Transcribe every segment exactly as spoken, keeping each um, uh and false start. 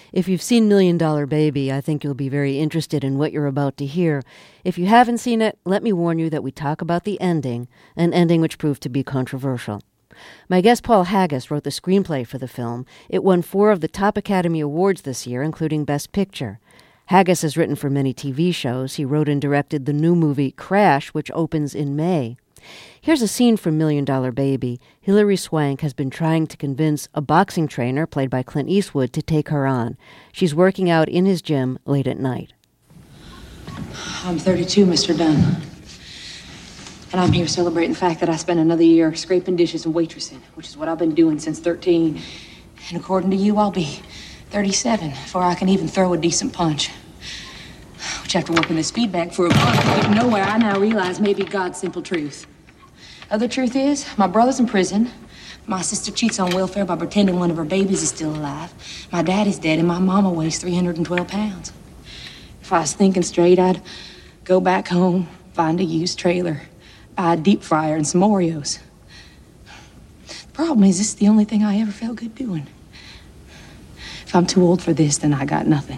If you've seen Million Dollar Baby, I think you'll be very interested in what you're about to hear. If you haven't seen it, let me warn you that we talk about the ending, an ending which proved to be controversial. My guest Paul Haggis wrote the screenplay for the film. It won four of the top Academy Awards this year, including Best Picture. Haggis has written for many T V shows. He wrote and directed the new movie Crash, which opens in May. Here's a scene from Million Dollar Baby. Hilary Swank has been trying to convince a boxing trainer, played by Clint Eastwood, to take her on. She's working out in his gym late at night. I'm thirty-two, Mister Dunn. And I'm here celebrating the fact that I spent another year scraping dishes and waitressing, which is what I've been doing since thirteen. And according to you, I'll be thirty-seven before I can even throw a decent punch. Which, after working this feedback for a month, getting nowhere, I now realize may be God's simple truth. Other truth is, my brother's in prison. My sister cheats on welfare by pretending one of her babies is still alive. My daddy's dead, and my mama weighs three hundred twelve pounds. If I was thinking straight, I'd go back home, find a used trailer, buy a deep fryer and some Oreos. The problem is, this is the only thing I ever felt good doing. If I'm too old for this, then I got nothing.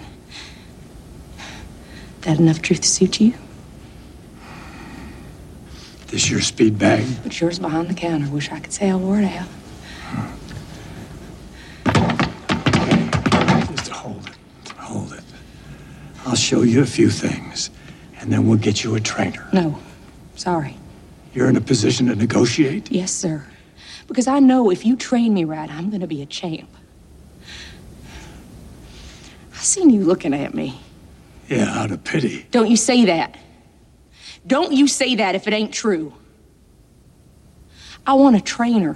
That enough truth to suit you? This your speed bag? But yours behind the counter. Wish I could say I wore it out. Just hold it. Hold it. I'll show you a few things, and then we'll get you a trainer. No. Sorry. You're in a position to negotiate? Yes, sir. Because I know if you train me right, I'm gonna be a champ. I seen you looking at me. Yeah, out of pity. Don't you say that. Don't you say that if it ain't true. I want a trainer.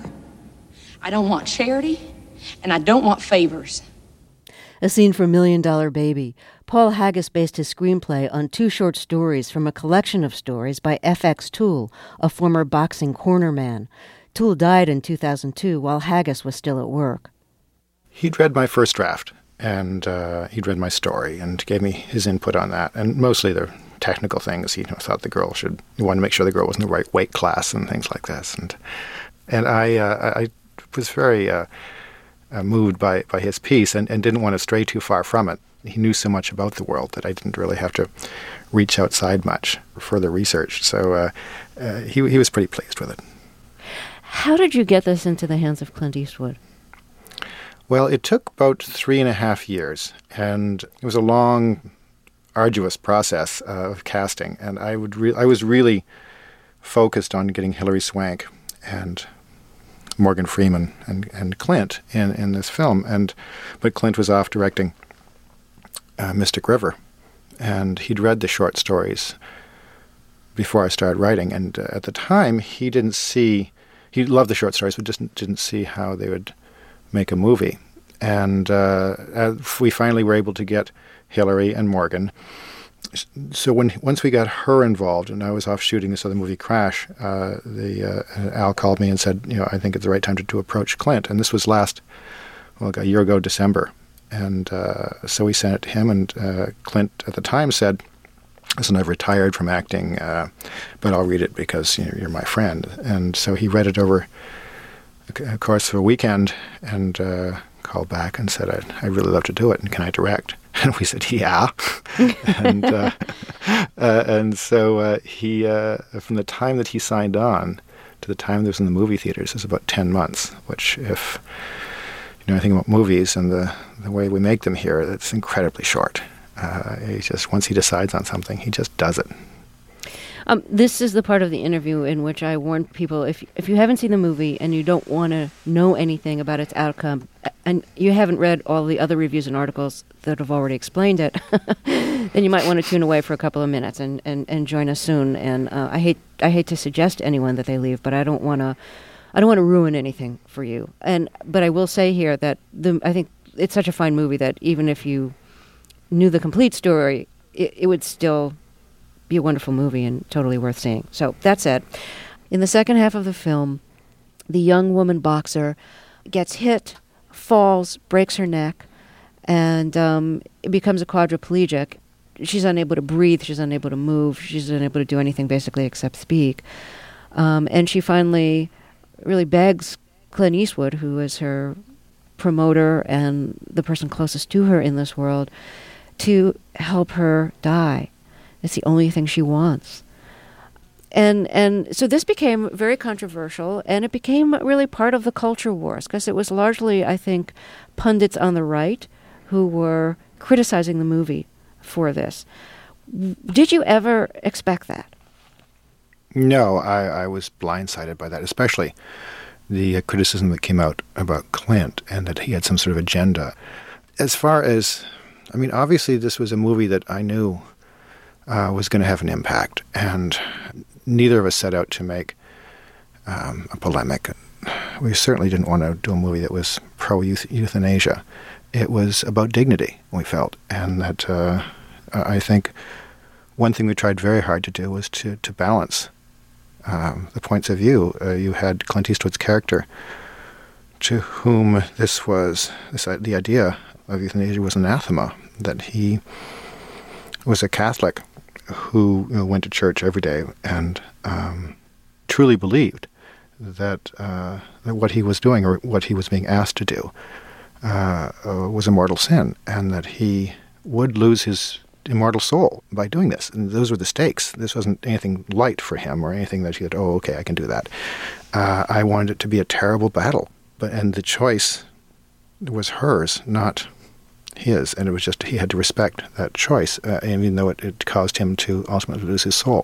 I don't want charity, and I don't want favors. A scene from Million Dollar Baby. Paul Haggis based his screenplay on two short stories from a collection of stories by F X Toole, a former boxing cornerman. Toole died in two thousand two while Haggis was still at work. He'd read my first draft, and uh, he'd read my story and gave me his input on that, and mostly the technical things. He you know, thought the girl should, he wanted to make sure the girl was in the right weight class and things like this. And and I uh, I was very uh, uh, moved by, by his piece and, and didn't want to stray too far from it. He knew so much about the world that I didn't really have to reach outside much for further research. So uh, uh, he he was pretty pleased with it. How did you get this into the hands of Clint Eastwood? Well, it took about three and a half years, and it was a long, arduous process uh, of casting. And I would re- I was really focused on getting Hilary Swank and Morgan Freeman and, and Clint in, in this film. And but Clint was off directing uh, Mystic River, and he'd read the short stories before I started writing. And uh, at the time, he didn't see, he loved the short stories, but just didn't see how they would make a movie. And uh, uh, we finally were able to get Hilary and Morgan. So when once we got her involved, and I was off shooting this other movie, Crash, uh, the uh, Al called me and said, you know, I think it's the right time to, to approach Clint. And this was last, well, a year ago, December. And uh, so we sent it to him, and uh, Clint at the time said, listen, I've retired from acting, uh, but I'll read it because you know, you're my friend. And so he read it over of course, for a weekend, and uh, called back and said, I'd, I'd really love to do it, and can I direct? And we said, yeah. and uh, uh, and so uh, he, uh, from the time that he signed on to the time that it was in the movie theaters, is about ten months, which if you know anything about movies and the, the way we make them here, it's incredibly short. Uh, he just, once he decides on something, he just does it. Um, this is the part of the interview in which I warn people, if if you haven't seen the movie and you don't want to know anything about its outcome, and you haven't read all the other reviews and articles that have already explained it, then you might want to tune away for a couple of minutes and, and, and join us soon. And uh, I hate I hate to suggest to anyone that they leave, but I don't want to I don't want to ruin anything for you. And but I will say here that the I think it's such a fine movie that even if you knew the complete story, it, it would still be a wonderful movie and totally worth seeing. So that said, in the second half of the film, the young woman boxer gets hit, falls, breaks her neck, and um, becomes a quadriplegic. She's unable to breathe, she's unable to move, she's unable to do anything basically except speak. Um, and she finally really begs Clint Eastwood, who is her promoter and the person closest to her in this world to help her die. It's the only thing she wants. And and so this became very controversial, and it became really part of the culture wars, because it was largely, I think, pundits on the right who were criticizing the movie for this. Did you ever expect that? No, I, I was blindsided by that, especially the uh, criticism that came out about Clint and that he had some sort of agenda. As far as, I mean, obviously this was a movie that I knew uh, was going to have an impact, and neither of us set out to make um, a polemic. We certainly didn't want to do a movie that was pro-euthanasia. It was about dignity, we felt, and that uh, I think one thing we tried very hard to do was to, to balance um, the points of view. Uh, you had Clint Eastwood's character, to whom this was, this, uh, the idea of euthanasia was anathema, that he was a Catholic who, you know, went to church every day and um, truly believed that, uh, that what he was doing, or what he was being asked to do, uh, uh, was a mortal sin, and that he would lose his immortal soul by doing this. And those were the stakes. This wasn't anything light for him, or anything that he said, oh, okay, I can do that. Uh, I wanted it to be a terrible battle, but and the choice was hers, not his, and it was just he had to respect that choice, uh, even though it, it caused him to ultimately lose his soul.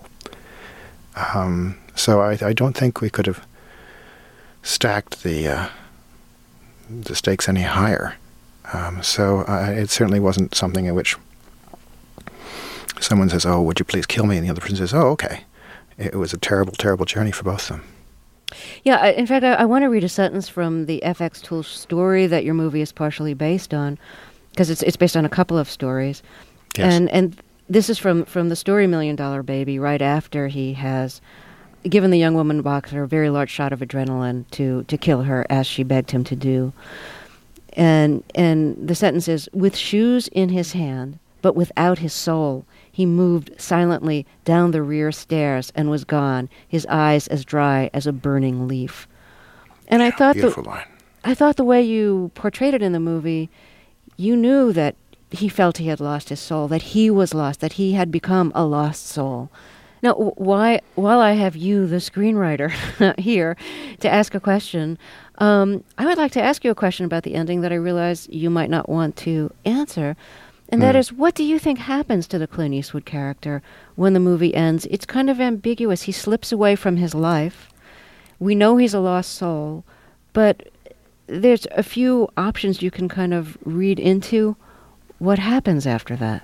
Um, so I, I don't think we could have stacked the uh, the stakes any higher. Um, so uh, it certainly wasn't something in which someone says, "Oh, would you please kill me?" and the other person says, "Oh, okay." It was a terrible, terrible journey for both of them. Yeah, I, in fact, I, I want to read a sentence from the F X Tool story that your movie is partially based on, because it's it's based on a couple of stories. Yes. And and this is from, from the story Million Dollar Baby, right after he has given the young woman boxer a very large shot of adrenaline to, to kill her, as she begged him to do. And and the sentence is, with shoes in his hand, but without his soul, he moved silently down the rear stairs and was gone, his eyes as dry as a burning leaf. And yeah, I thought beautiful the, line. I thought the way you portrayed it in the movie, you knew that he felt he had lost his soul, that he was lost, that he had become a lost soul. Now, why, while I have you, the screenwriter, here to ask a question, um, I would like to ask you a question about the ending that I realize you might not want to answer. And that mm. is, what do you think happens to the Clint Eastwood character when the movie ends? It's kind of ambiguous. He slips away from his life. We know he's a lost soul, but there's a few options you can kind of read into what happens after that.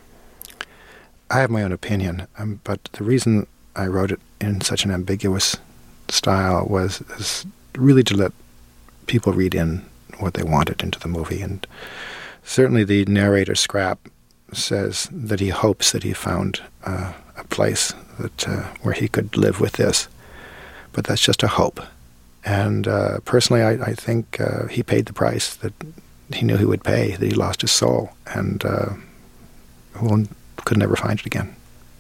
I have my own opinion, um, but the reason I wrote it in such an ambiguous style was is really to let people read in what they wanted into the movie. And certainly the narrator, Scrap, says that he hopes that he found uh, a place that uh, where he could live with this. But that's just a hope. And uh, personally, I, I think uh, he paid the price that he knew he would pay, that he lost his soul, and uh, will could never find it again.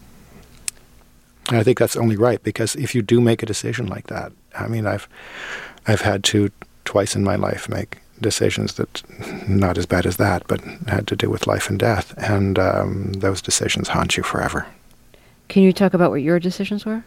And I think that's only right, because if you do make a decision like that, I mean, I've I've had to twice in my life make decisions that, not as bad as that, but had to do with life and death, and um, those decisions haunt you forever. Can you talk about what your decisions were?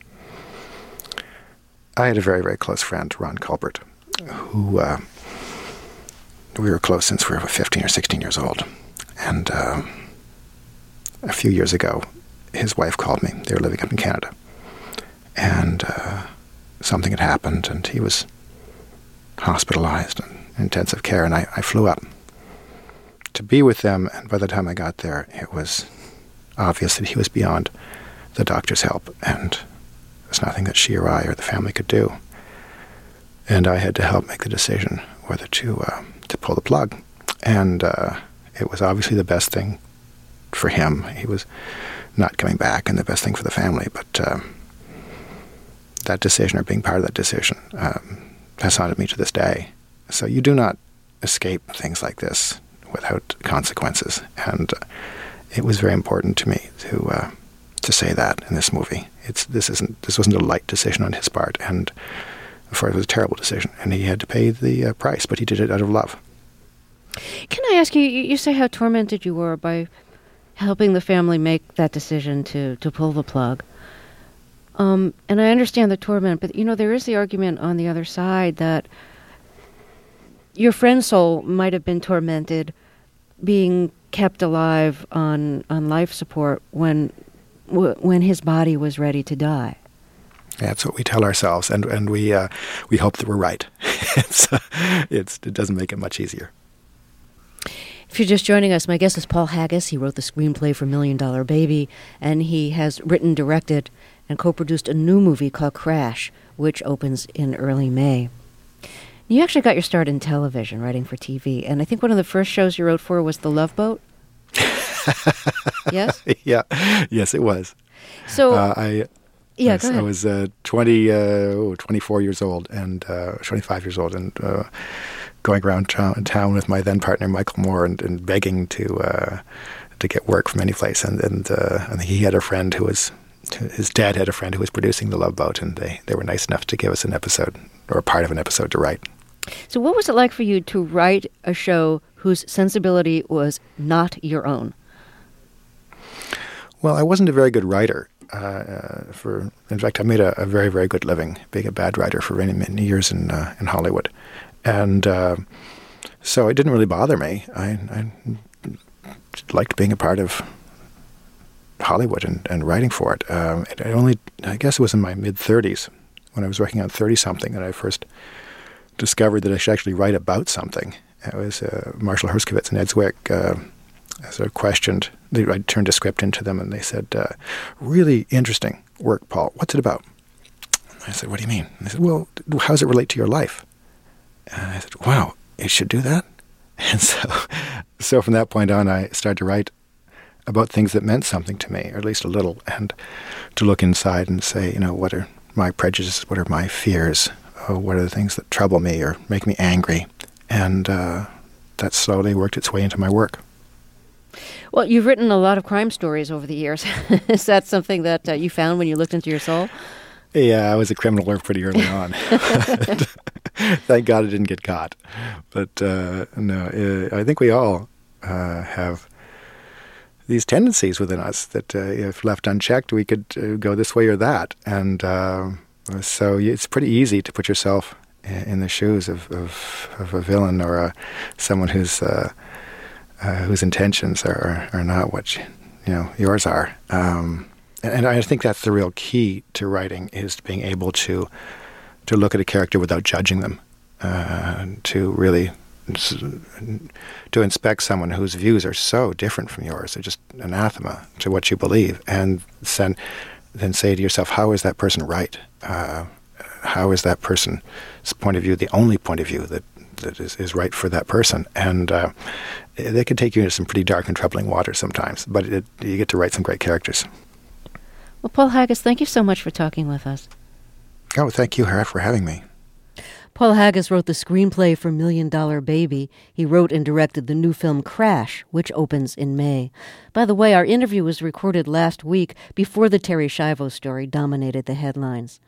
I had a very, very close friend, Ron Culbert, who uh, we were close since we were fifteen or sixteen years old, and uh, a few years ago, his wife called me. They were living up in Canada, and uh, something had happened, and he was hospitalized in intensive care, and I, I flew up to be with them, and by the time I got there, it was obvious that he was beyond the doctor's help, and there's nothing that she or I or the family could do. And I had to help make the decision whether to uh, to pull the plug. And uh, it was obviously the best thing for him. He was not coming back, and the best thing for the family. But uh, that decision, or being part of that decision, um, has haunted me to this day. So you do not escape things like this without consequences. And uh, it was very important to me to uh, to say that in this movie. It's this isn't this wasn't a light decision on his part, and for it was a terrible decision, and he had to pay the uh, price, but he did it out of love. Can I ask you, you you say how tormented you were by helping the family make that decision to, to pull the plug. Um, and I understand the torment, but, you know, there is the argument on the other side that your friend's soul might have been tormented being kept alive on on life support when w- when his body was ready to die. That's what we tell ourselves, and and we uh, we hope that we're right. it's, uh, it's it doesn't make it much easier. If you're just joining us, my guest is Paul Haggis. He wrote the screenplay for Million Dollar Baby, and he has written, directed, and co-produced a new movie called Crash, which opens in early May. You actually got your start in television, writing for T V, and I think one of the first shows you wrote for was The Love Boat. Yes? Yeah. Yes, it was. So, uh, I yeah, was, go ahead. I was uh, twenty, uh, oh, twenty-four years old, and uh, twenty-five years old, and uh, going around town, town with my then partner Michael Moore, and, and begging to uh, to get work from any place. And and, uh, and he had a friend who was his dad had a friend who was producing The Love Boat, and they, they were nice enough to give us an episode or a part of an episode to write. So what was it like for you to write a show whose sensibility was not your own? Well, I wasn't a very good writer. Uh, for in fact, I made a, a very, very good living being a bad writer for many, many years in uh, in Hollywood, and uh, so it didn't really bother me. I, I liked being a part of Hollywood and, and writing for it. Um, it. It only, I guess, it was in my mid thirties when I was working on thirty something that I first discovered that I should actually write about something. It was uh, Marshall Herskovitz and Ed Zwick uh, sort of questioned. They, I turned a script into them, and they said, uh, "Really interesting work, Paul. What's it about?" I said, "What do you mean?" And they said, "Well, how does it relate to your life?" And I said, "Wow, it should do that." And so, so from that point on, I started to write about things that meant something to me, or at least a little, and to look inside and say, you know, what are my prejudices? What are my fears? Oh, what are the things that trouble me or make me angry? And uh, that slowly worked its way into my work. Well, you've written a lot of crime stories over the years. Is that something that uh, you found when you looked into your soul? Yeah, I was a criminal pretty early on. Thank God I didn't get caught. But uh, no, uh, I think we all uh, have these tendencies within us that uh, if left unchecked, we could uh, go this way or that. And uh, so it's pretty easy to put yourself in the shoes of, of, of a villain or a, someone who's uh, uh, whose intentions are, are not what you, you know yours are. Um, and, and I think that's the real key to writing, is being able to to look at a character without judging them, uh, to really to inspect someone whose views are so different from yours. They're just anathema to what you believe, and then then say to yourself, how is that person right? Uh, how is that person's point of view the only point of view that, that is, is right for that person? And uh, they can take you into some pretty dark and troubling water sometimes, but it, you get to write some great characters. Well, Paul Haggis, thank you so much for talking with us. Oh, thank you, Hara, for having me. Paul Haggis wrote the screenplay for Million Dollar Baby. He wrote and directed the new film Crash, which opens in May. By the way, our interview was recorded last week before the Terri Schiavo story dominated the headlines.